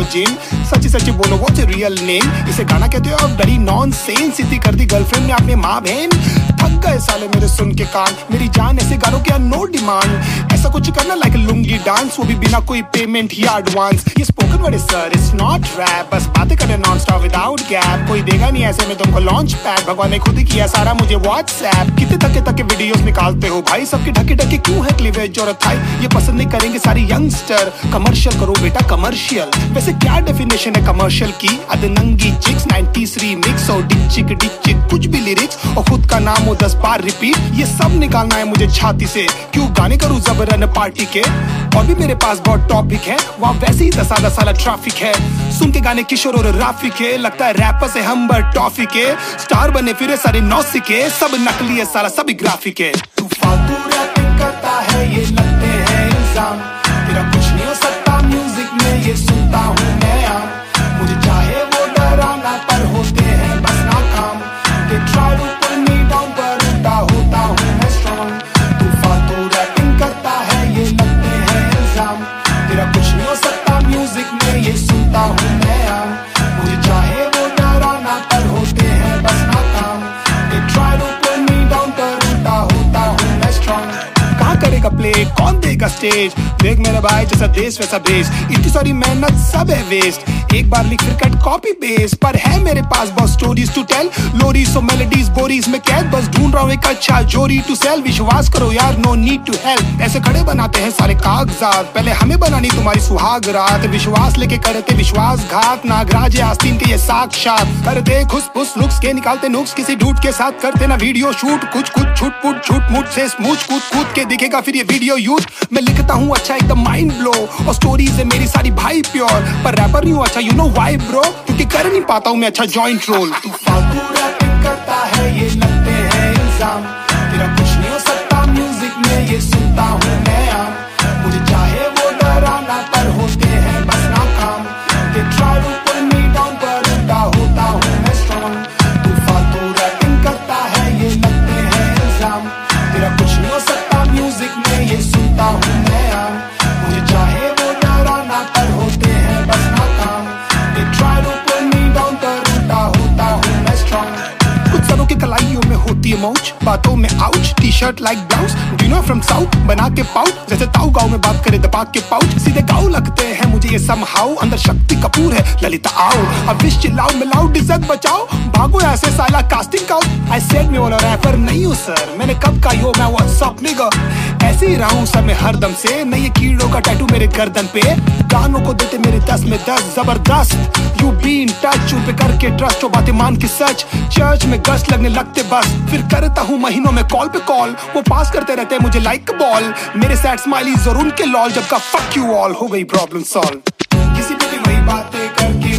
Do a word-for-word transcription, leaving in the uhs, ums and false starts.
Gym. सच्ची सच्ची बोलो व्हाट्स योर रियल नेम? इसे गाना कहते हो आप? डरी नॉनसेंस। इतनी कर दी गर्लफ्रेंड ने आपने माँ बहन। थक गए साले मेरे सुन के कान, मेरी जान ऐसे गानों के नो डिमांड। ऐसा कुछ करना लाइक लुंगी डांस, वो भी बिना कोई पेमेंट या एडवांस। ये spoken word sir, it's not rap, बस बातें करें नॉन स्टॉप विदाउट गैप। कोई देगा नहीं ऐसे में तुमको लॉन्च पैड, भगवान ने खुद ही किया सारा मुझे व्हाट्सएप। कितने तके तके वीडियोस निकालते हो भाई, सबके ढके ढके क्यों है क्लीवेज और थाई? ये पसंद नहीं करेंगे सारे यंगस्टर। कमर्शियल करो बेटा कमर्शियल। वैसे क्या डेफिनेशन है कमर्शियल की? अदनंगी चिक्स, नाइंटीज़ रीमिक्स और डिचिक डिचिक कुछ भी लिरिक्स और खुद का नाम हो दस बार रिपीट। ये सब निकालना है मुझे छाती से, क्यों गाने करूं जबरन पार्टी के? और भी मेरे पास बहुत टॉपिक है, वहाँ वैसे ही दस आधा साला ट्रैफिक है। सुन के गाने किशोर और राफी के, लगता है रैपर से हम बर टॉफी के। स्टार बने फिरे सारे नौसी के, सब नकली है साला सभी ग्राफिक है। तू फालतू रैपिंग करता है ये लगते हैं इल्जाम, तेरा कुछ नहीं हो सकता म्यूजिक में ये सुनता हूँ मैं यार। मुझे चाहे वो डराना पर होते हैं बस नाकाम। They try to pull me down पर उल्टा होता हूँ मैं स्ट्रॉन्ग। तू फालतू रैपिंग करता है ये लगते हैं इल्जाम, तेरा कुछ नहीं हो सकता म्यूजिक में ये सुनता हूँ मैं यार। मुझे चाहे वो डराना पर होते हैं बस नाकाम। They try to pull me down पर उल्टा होता हूँ मैं स्ट्रॉन्ग। कहाँ करेगा प्ले, कौन देगा स्टेज? देख मेरे भाई जैसा देश वैसा भेष, इतनी सारी मेहनत सब है वेस्ट। एक बार लिख फिर कट कॉपी पेस्ट, पर है मेरे पास बहुत स्टोरीज टू टेल। लोरीज सो मेलोडीज बोरीज में कैद, बस ढूंढ रहा हूँ एक अच्छा जोरी टू सेल। विश्वास करो यार नो नीड टू हेल्प, ऐसे खड़े बनाते हैं सारे कागजात। पहले हमें बनानी तुम्हारी सुहाग रात, विश्वास लेके करते विश्वासघात। नागराज आस्तीन के ये साक्षात करते खुश फुस लुक्स के, निकालते नुक्स किसी डूट के साथ, करते ना वीडियो शूट। कुछ कुछ छुट पुट छुट मुट से स्मूच कूद कूद के दिखेगा फिर ये वीडियो यूथ। मैं लिखता हूँ अच्छा एकदम माइंड ब्लो, और स्टोरीज है मेरी सारी भाई प्योर। पर रैपर नहीं हूँ अच्छा यू नो व्हाई ब्रो, क्योंकि कर नहीं पाता हूँ मैं अच्छा जॉइंट रोल। तू फालतू रैपिंग करता है ये लगते हैं इल्जाम, तेरा कुछ नहीं हो सकता म्यूजिक में ये सुनता हूँ मैं यार। मुझे चाहे वो डराना पर होते हैं बस नाकाम। They try to pull me down पर उल्टा होता हूँ मैं स्ट्रॉन्ग। तू फालतू रैपिंग करता है ये लगते हैं इल्जाम, तेरा कुछ नहीं हो सकता म्यूजिक में ये सुनता हूँ मैं यार। मुझे चाहे वो डराना पर होते हैं बस नाकाम। They try to pull me down पर उल्टा होता हूँ मैं स्ट्रॉन्ग। कुछ सरों की कलाइयों में होती है मौज, बातों में ouch, T shirt like blouse. Do no from south बना के पाउच, जैसे ताऊ गाँव में बात करे दबा के पाउच। सीधे गाँव लगते हैं मुझे ये समहाउ, अंदर शक्ति कपूर है ललिता आओ। अब विश चिल्लाओ मिलाओ डिजत बचाओ, भागो ऐसे साला कास्टिंग का। आई सेड मैं वाला रैपर नहीं हूँ सर, मैंने कब का यो मैं व्हाट्सअप निगा। ऐसे ही रहा हूँ सर मैं हरदम से, नहीं ये कीड़ों का टैटू मेरे गर्दन पे। गानों को देते मेरे दस में दस जबरदस्त, यू बी इन टच उन पे करके ट्रस्ट, जो बातें मान के सच। चर्च में गश्त लगने लगते बस, फिर करता हूँ महीनों में कॉल पे कॉल। वो पास करते रहते मुझे लाइक बॉल, मेरे सैड स्माइलीज और उनके लॉल। जब का फक यू ऑल हो गई प्रॉब्लम सॉल्व। किसी पे भी वही बातें करके